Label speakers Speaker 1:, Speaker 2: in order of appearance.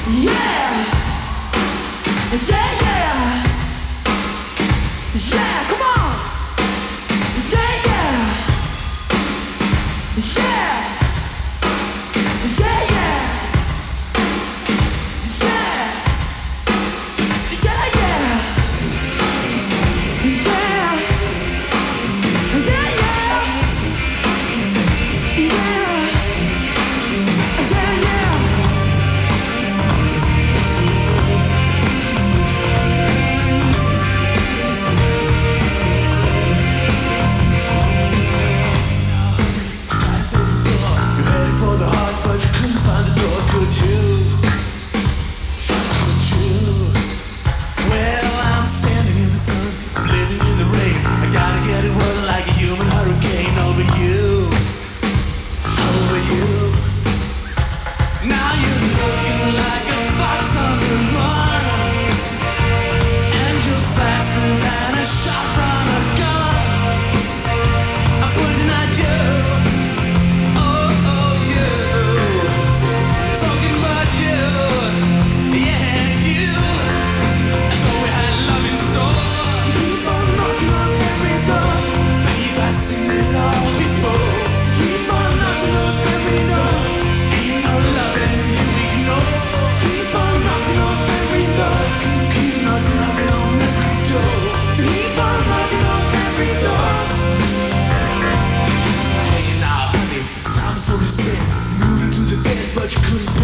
Speaker 1: Yeah, yeah, yeah, yeah, come on. Yeah, yeah, yeah, yeah, yeah, yeah, yeah, yeah, yeah, yeah, yeah, yeah.
Speaker 2: You headed for the heart, but you couldn't find the door, could you? Could you? Well, I'm standing in the sun, I'm living in the rain. I gotta get it running like a human hurricane over you, over you. Now you're looking like a fox on the run, and you're faster than a shot from a gun. I'm pointing at you. Oh, oh, you. Talking about you. Yeah, you. I thought we had love in store. Keep on knocking on every door. Babe, I've seen it all before. Keep on knocking on every door. Ain't no loving you ignore. Keep on knocking on every door. Keep knocking on every door. Keep on knocking on every door. Hey now, honey, time is always spent. Moving to the bed, but you couldn't